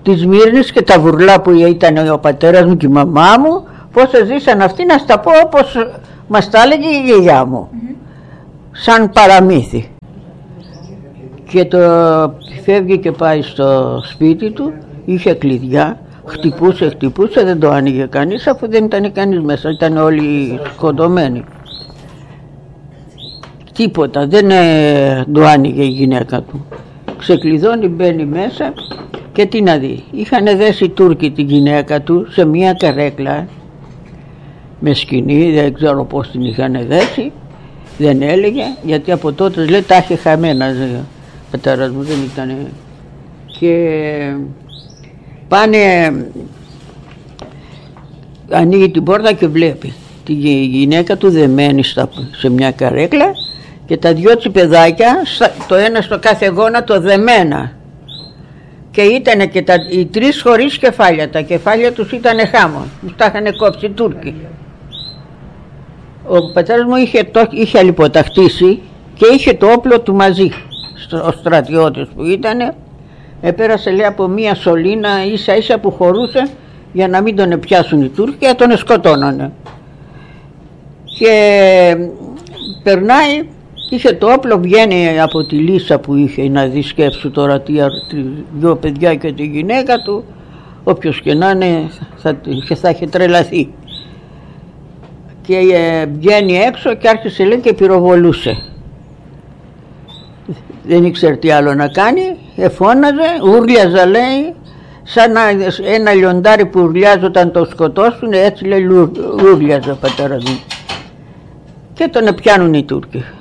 της Μύρνης και τα βουρλά που ήταν ο πατέρας μου και η μαμά μου, πώς ζήσαν αυτοί, να στα πω όπως μας τα έλεγε η γιαγιά μου, σαν παραμύθι. Και το φεύγει και πάει στο σπίτι του, είχε κλειδιά, χτυπούσε, δεν το άνοιγε κανείς, αφού δεν ήταν κανείς μέσα, ήταν όλοι σκοτωμένοι. Τίποτα, δεν το άνοιγε η γυναίκα του. Ξεκλειδώνει, μπαίνει μέσα και τι να δει. Είχαν δέσει οι Τούρκοι την γυναίκα του σε μια καρέκλα με σκηνή, δεν ξέρω πώς την είχαν δέσει, δεν έλεγε, γιατί από τότε λέει τα είχε χαμένα, ο πατέρας μου δεν ήταν. Και πάνε, ανοίγει την πόρτα και βλέπει τη γυναίκα του δεμένη σε μια καρέκλα και τα δυο τσιπεδάκια, το ένα στο κάθε γόνατο δεμένα. Και ήταν και οι τρεις χωρίς κεφάλια, τα κεφάλια τους ήταν χάμω, τους τα είχαν κόψει οι Τούρκοι. Ο πατέρας μου είχε αλλιποταχτήσει και είχε το όπλο του μαζί, ο στρατιώτης που ήτανε. Επέρασε λέει από μία σωλήνα ίσα ίσα που χωρούσε για να μην τον πιάσουν οι Τούρκοι και τον σκοτώνανε. Και περνάει, είχε το όπλο, βγαίνει από τη λύσα που είχε, να δει σκέψου τώρα δυο παιδιά και τη γυναίκα του, όποιος και να είναι θα είχε τρελαθεί. Και βγαίνει έξω και άρχισε λέει και πυροβολούσε. Δεν ήξερε τι άλλο να κάνει, εφώναζε, ούρλιαζα λέει, σαν ένα λιοντάρι που ουρλιάζει όταν το σκοτώσουν, έτσι λέει ούρλιαζε ο πατέρας μου. Και τον πιάνουν οι Τούρκοι.